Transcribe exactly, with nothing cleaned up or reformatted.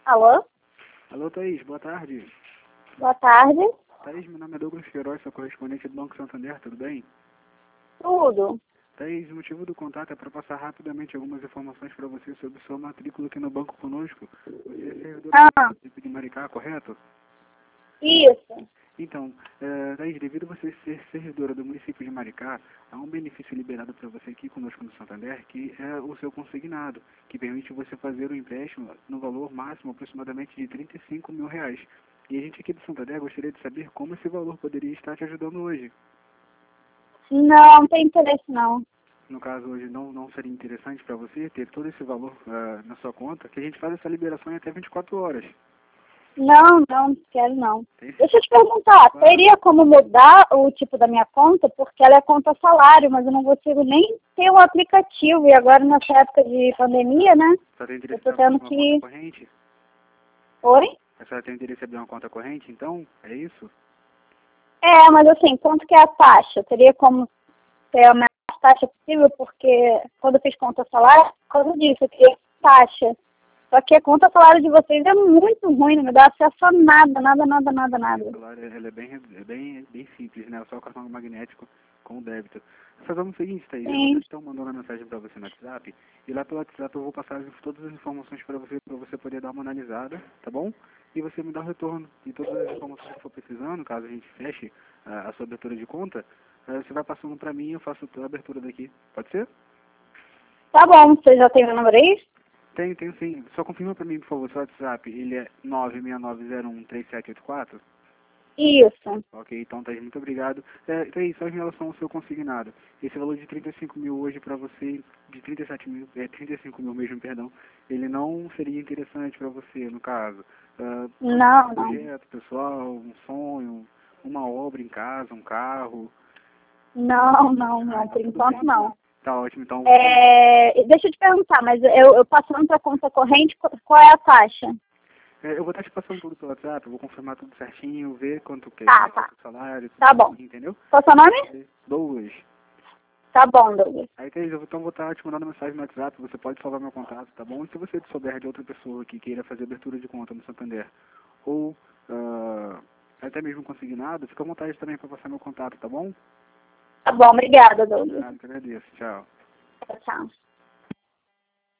Alô? Alô, Thaís, boa tarde. Boa tarde. Thaís, meu nome é Douglas Queiroz, sou correspondente do Banco Santander, tudo bem? Tudo. Thaís, o motivo do contato é para passar rapidamente algumas informações para você sobre sua matrícula aqui no banco conosco. Você é servidora do Ah, município de Maricá, correto? isso. Então, eh, Thaís, devido a você ser servidora do município de Maricá, há um benefício liberado para você aqui conosco no Santander, que é o seu consignado, que permite você fazer o empréstimo no valor máximo aproximadamente de trinta e cinco mil reais. E a gente aqui do Santander gostaria de saber como esse valor poderia estar te ajudando hoje. Não, não tem interesse não. No caso, hoje não, não seria interessante para você ter todo esse valor ah, na sua conta, que a gente faz essa liberação em até vinte e quatro horas. Não, não, quero não. Tem sim. Deixa eu te perguntar, Claro. teria como mudar o tipo da minha conta? Porque ela é conta salário, mas eu não consigo nem ter um aplicativo. E agora nessa época de pandemia, né? Só tem Eu interesse tô em abrir tendo uma que... conta corrente? Oi? A senhora tem interesse em abrir uma conta corrente, então? É isso? É, mas assim, quanto que é a taxa? Teria como ter a menor taxa possível? Porque quando eu fiz conta salário, por causa disso, eu queria taxa. Só que a conta salário de vocês é muito ruim, não me dá acesso a nada, nada, nada, nada, nada. O salário ela é bem, é bem, bem simples, né? Só o cartão magnético com o débito. Fazemos o seguinte, Thaís, eu vou Sim. estar mandando uma mensagem para você no WhatsApp, e lá pelo WhatsApp eu vou passar as- todas as informações para você, para você poder dar uma analisada, tá bom? E você me dá o retorno de todas as informações que for precisando, caso a gente feche ah, a sua abertura de conta, ah, você vai passando para mim e eu faço a abertura daqui. Pode ser? Tá bom, você já tem meu número aí? Tenho, tenho sim. Só confirma para mim, por favor, seu WhatsApp. Ele é nove seis nove zero um três sete oito quatro? Isso. Ok, então, Thaís, muito obrigado. É, Thaís, só em relação ao seu consignado. Esse valor de trinta e cinco mil hoje para você, de trinta e sete mil, é, trinta e cinco mil mesmo, perdão, ele não seria interessante para você, no caso. Ah, Não, um não. projeto pessoal, um sonho, uma obra em casa, um carro. Não, não, Ah, não. então Por tudo enquanto bem. não. Tá ótimo, então. É, deixa eu te perguntar, mas eu, eu passando para conta corrente, qu- qual é a taxa? É, eu vou estar te passando tudo pelo WhatsApp, eu vou confirmar tudo certinho, ver quanto que Tá, é, tá. quanto o salário, tudo Tá bom. certinho, entendeu? Qual é o seu nome? Douglas. Tá bom, Douglas. Aí, Thaís, eu então vou estar te mandando mensagem no WhatsApp, você pode salvar meu contato, tá bom? E se você souber de outra pessoa que queira fazer abertura de conta no Santander, ou ah, até mesmo consignado, fica à vontade também para passar meu contato, tá bom? Tá bom, obrigada, Douglas. Ah, eu que agradeço, tchau. Tchau.